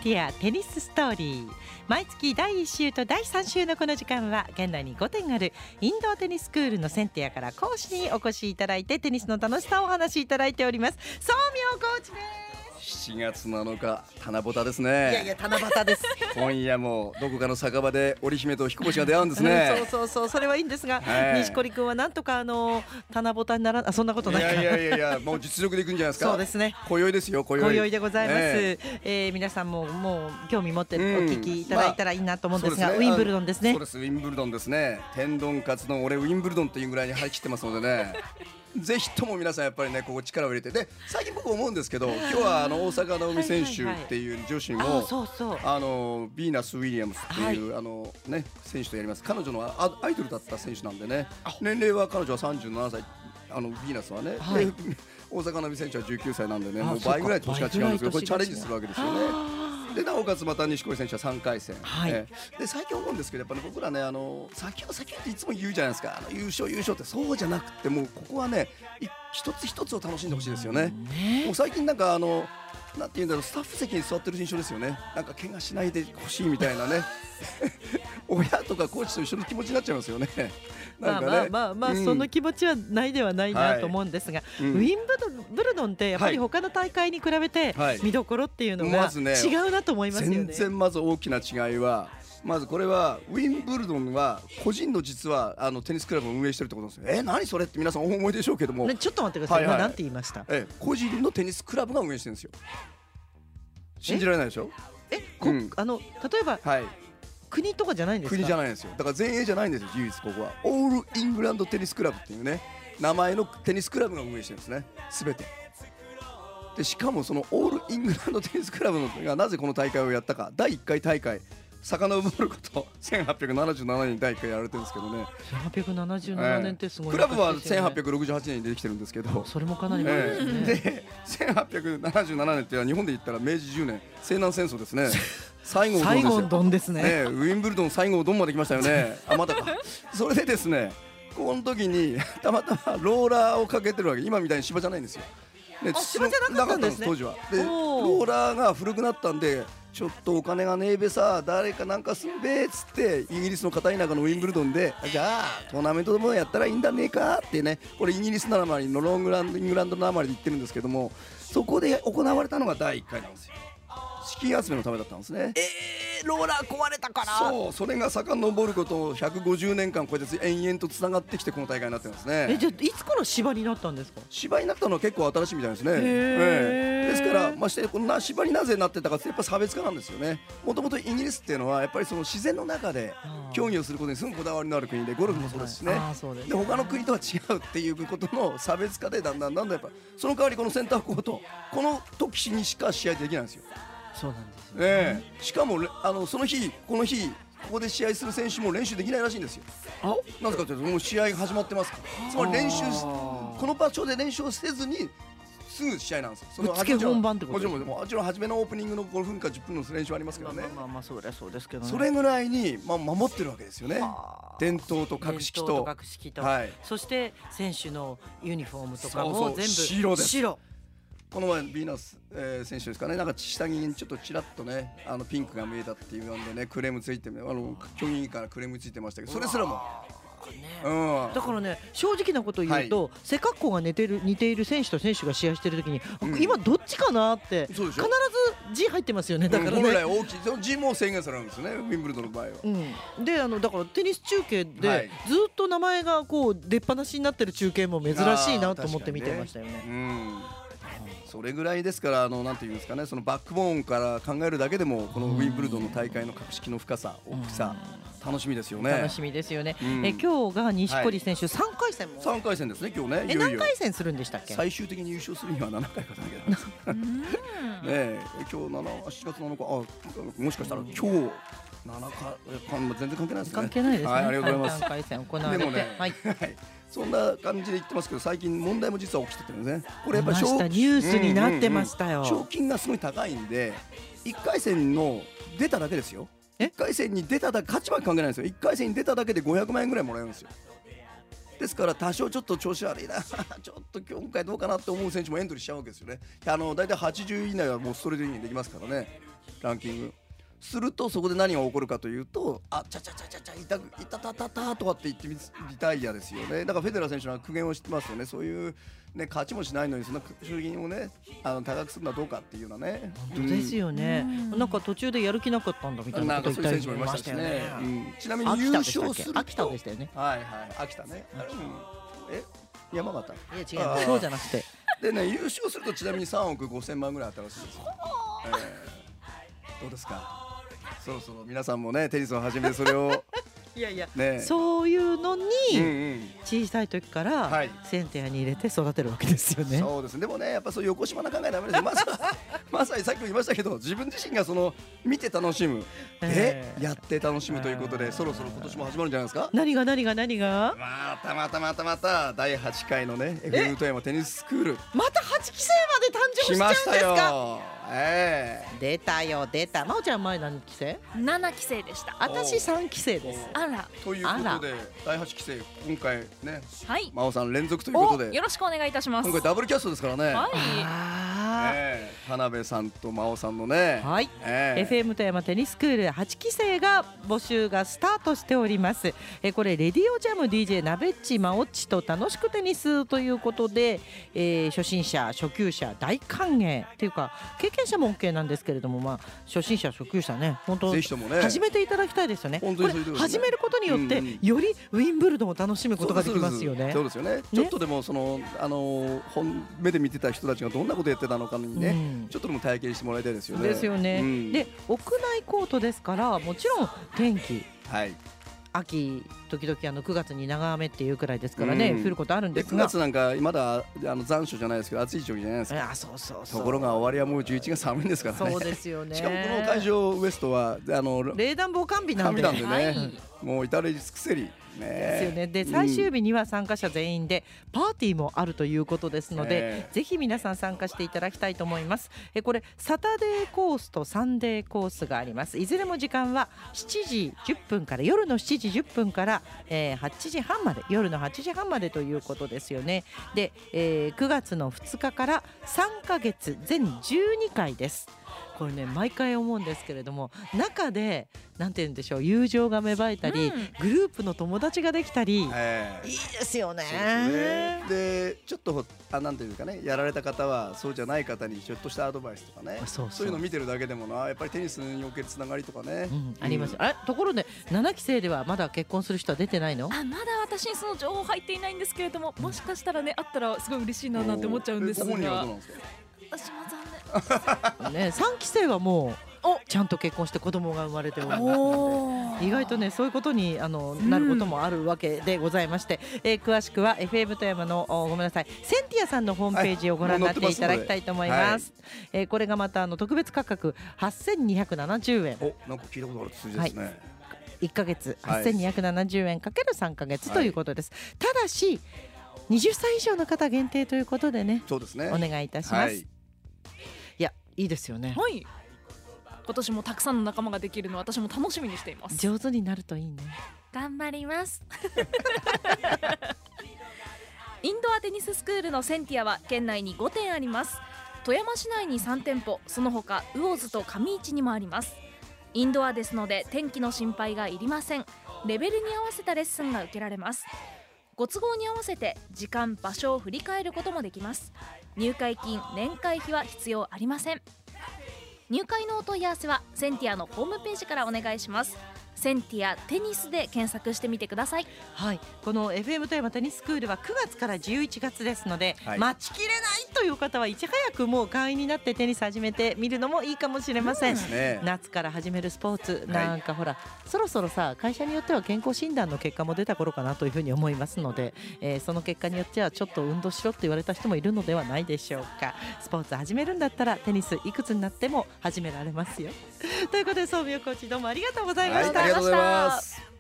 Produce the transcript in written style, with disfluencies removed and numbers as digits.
ディアテニスストーリー。毎月第1週と第3週のこの時間は現代に5店あるインドアテニススクールのセンティアから講師にお越しいただいてテニスの楽しさをお話しいただいております。宗明コーチです。 7月7日七夕ですね。 いや七夕です今夜もどこかの酒場で織姫と彦星が出会うんですねそうそれはいいんですが、錦織君はなんとか七夕にならそんなことないか。 いやもう実力でいくんじゃないですか。 そうですね、 今宵ですよ。今宵でございます。皆さんもう興味持ってお聞きいただいたらいいなと思うんですが、ウィンブルドンですね。 そうです、ウィンブルドンですね。天丼カツ丼、俺ウィンブルドンっていうぐらいに張り切ってますのでねぜひとも皆さんやっぱりねここ力を入れて、で最近僕思うんですけど、今日は大坂なおみ選手っていう女子のビーナス・ウィリアムスっていうね選手とやります。彼女のアイドルだった選手なんでね、年齢は彼女は37歳、ビーナスはね、大坂なおみ選手は19歳なんでね、もう倍ぐらい年が違うんですけど、これチャレンジするわけですよね。でなおかつまた錦織選手は3回戦、で最近思うんですけど、やっぱり僕らね先っていつも言うじゃないですか、優勝ってそうじゃなくて、もうここはね一つ一つを楽しんでほしいですよね。もう最近なんかなんていうんだろう、スタッフ席に座ってる印象ですよね。なんか怪我しないでほしいみたいなね親とかコーチと一緒の気持ちになっちゃいますよね。 まあその気持ちはないではないなと思うんですが、ウィンブルドンってやっぱり他の大会に比べて見どころっていうのが違うなと思いますよね。 全然まず大きな違いは、まずこれはウィンブルドンは個人の実はテニスクラブを運営してるってことなんですよ。何それって皆さんお思いでしょうけども、 ちょっと待ってください、今なんて言いました？ 個人のテニスクラブが運営してるんですよ。信じられないでしょ。例えば国とかじゃないんですか？ 国じゃないんですよ。だから前衛じゃないんですよ。唯一ここはオールイングランドテニスクラブっていうね名前のテニスクラブが運営してるんですね、全てで。しかもそのオールイングランドテニスクラブがなぜこの大会をやったか、第1回大会遡ること1877年に第1回やられてるんですけどね。 1877年ってすごい、 クラブは1868年にできてるんですけど、 それもかなり前ですね。 で1877年って日本で言ったら明治10年西南戦争ですね。西郷どんですね。ウィンブルドン西郷どんまで来ましたよね。まだか。それでですね、この時にたまたまローラーをかけてるわけ。今みたいに芝じゃないんですよ。 芝じゃなかったんですね、 当時は。でローラーが古くなったんで、ちょっとお金がねえべさ、誰かなんかすんべっつってイギリスの片田舎のウィンブルドンで、じゃあトーナメントでもやったらいいんだねえかってね、これイギリスなまりのイングランドなまりで言ってるんですけども、そこで行われたのが第1回なんですよ。資金集めのためだったんですね。 ローラー壊れたから。 そう、それが遡ること150年間こうやって延々とつながってきてこの大会になってますね。 じゃあいつから芝になったんですか？ 芝になったのは結構新しいみたいですね。ですからましてこんな芝になぜなってたかってやっぱ差別化なんですよね。もともとイギリスっていうのはやっぱりその自然の中で競技をすることにすごくこだわりのある国で、ゴルフもそうですしね。で他の国とは違うっていうことの差別化でだんだんやっぱその代わりこのセンターコートこの時にしか試合できないんですよ。 そうなんですよね。 しかもその日ここで試合する選手も練習できないらしいんですよ。なぜかというともう試合が始まってますから。つまりこの場所で練習をせずにすぐ試合なんですよ。 ぶっつけ本番ってことですね。 もちろん初めのオープニングの5分か10分の練習はありますけどね。 そりゃそうですけどね。 それぐらいに守ってるわけですよね。伝統と格式と、 そして選手のユニフォームとかも全部白。 この前ビーナス、選手ですかね、なんか下着にちょっとちらっとねピンクが見えたっていうのでねクレームついて競技委員からクレームついてましたけど、それすらもだからね、正直なことを言うと背格好が似ている選手と選手が試合してる時に今どっちかなって必ず字入ってますよね。だからね、 本来大きい字も制限されるんですよね、ウィンブルドンの場合は。 でだからテニス中継でずっと名前がこう出っ放しになってる中継も珍しいなと思って見てましたよね。 それぐらいですから、なんていうんですかね、そのバックボーンから考えるだけでもこのウィンブルドンの大会の格式の深さ、大きさ、楽しみですよね。 楽しみですよね。今日が錦織選手3回戦も。 3回戦ですね今日ね。 何回戦するんでしたっけ？ 最終的に優勝するには7回勝たなきゃいけないんです。今日7月7日、もしかしたら今日7回全然関係ないですね。 関係ないですね。 ありがとうございます。 3回戦行われて、 そんな感じで言ってますけど、最近問題も実は起きててるんですね。これやっぱりニュースになってましたよ。 賞金がすごい高いんで、1回戦の出ただけですよ。1回戦に出ただけ、勝ち負け関係ないんですよ。1回戦に出ただけで500万円ぐらいもらえるんですよ。ですから多少ちょっと調子悪いなちょっと今回どうかなって思う選手もエントリーしちゃうわけですよね。だいたい80以内はもうストレートにできますからね。 ランキングすると、そこで何が起こるかというと、あちゃちゃちゃちゃちゃいたたたたとかって言ってリタイアですよね。だからフェデラー選手は苦言を知ってますよね。そういうね、勝ちもしないのにそんな賞金をね高くするのはどうかっていうのはね。 本当ですよね、なんか途中でやる気なかったんだみたいなこと言ったりもいましたしね。ちなみに秋優田でしたっけ、 勝すると秋田でしたよね。 はいはい、秋田ね、山形いや違う、そうじゃなくてでね、優勝するとちなみに3億5千万ぐらいあったらしいですよ。どうですか、そろそろ皆さんもねテニスを始めてそれをいやいや、 ね、 そういうのに小さい時かはらいセンテアに入れて育てるわけですよね。 そうですね。でもね、やっぱそういう横島な考えダメですよ。まさにさっきも言いましたけど、自分自身がその見て楽しむ、やって楽しむということで、そろそろ今年も始まるんじゃないですか。 何がまた第8回のね FM 富山テニススクールまた8期生まで誕生しちゃうん来ましたですか。 よ。 出たよ出た。真央ちゃん前何期生 7期生でした。 私3期生です。 あら、 ということで第8期生今回ね、 はい、 真央さん連続ということでよろしくお願いいたします。 今回ダブルキャストですからね。 はい、 田辺さんと真央さんのね、 はい、FM 富山テニススクール8期生が募集がスタートしております。これレディオジャム DJ ナベッチマオッチと楽しくテニスということで、初心者初級者大歓迎っていうか経験者も OK なんですけれども、初心者初級者ね、本当ぜひともね始めていただきたいですよね。 本当にそういうことですね。 これ始めることによってよりウィンブルドンを楽しむことができますよね。 そうですよね。ちょっとでもその目で見てた人たちがどんなことやってたのかにね、ちょっとでも体験してもらいたいですよね。 ですよね。で屋内コートですから、もちろん天気、秋時々9月に長雨っていうくらいですからね、降ることあるんですが、 9月なんかまだ残暑じゃないですけど暑い時期じゃないですか。ところが終わりはもう11月寒いんですからね。 そうですよね。 しかもこの会場ウエストは冷暖房完備なんでね、もう至れり尽くせりですよね。で最終日には参加者全員でパーティーもあるということですので、ぜひ皆さん参加していただきたいと思います。これサタデーコースとサンデーコースがあります。いずれも時間は7時10分から夜の7時10分から、8時半まで、夜の8時半までということですよね。で、9月の2日から3ヶ月全12回です。これね毎回思うんですけれども、中でなんて言うんでしょう、友情が芽生えたり、グループの友達ができたり、いいですよね。 でちょっとなんていうかね、やられた方はそうじゃない方にちょっとしたアドバイスとかね、そういうのを見てるだけでもな、やっぱりテニスにおけるつながりとかね、 あります。ところで7期生ではまだ結婚する人は出てないの？ まだ私にその情報入っていないんですけれども、もしかしたらねあったらすごい嬉しいななんて思っちゃうんですが、私は残念ね、3期生はもうちゃんと結婚して子供が生まれておりますので、意外とねそういうことになることもあるわけでございまして、詳しくは FM 富山のごめんなさいセンティアさんのホームページをご覧になっていただきたいと思います。これがまた特別価格8270円。 なんか聞いたことある数字ですね。 1ヶ月8270円かける3ヶ月ということです。ただし20歳以上の方限定ということでね、 そうですね、 お願いいたします。いやいいですよね。 はい、今年もたくさんの仲間ができるのを私も楽しみにしています。 上手になるといいね。 頑張りますインドアテニススクールのセンティアは県内に5店あります。富山市内に3店舗、その他魚津と上市にもあります。インドアですので天気の心配がいりません。レベルに合わせたレッスンが受けられます。ご都合に合わせて時間場所を振り返ることもできます。入会金年会費は必要ありません。入会のお問い合わせはセンティアのホームページからお願いします。センティアテニスで検索してみてください。 はい、この FM 富山テニススクールは9月から11月ですので、待ちきれないという方はいち早くもう会員になってテニス始めてみるのもいいかもしれません。夏から始めるスポーツなんかほら、そろそろさ会社によっては健康診断の結果も出た頃かなというふうに思いますので、その結果によってはちょっと運動しろって言われた人もいるのではないでしょうか。スポーツ始めるんだったらテニスいくつになっても始められますよということで、総合コーチどうもありがとうございました。 ありがとうございます。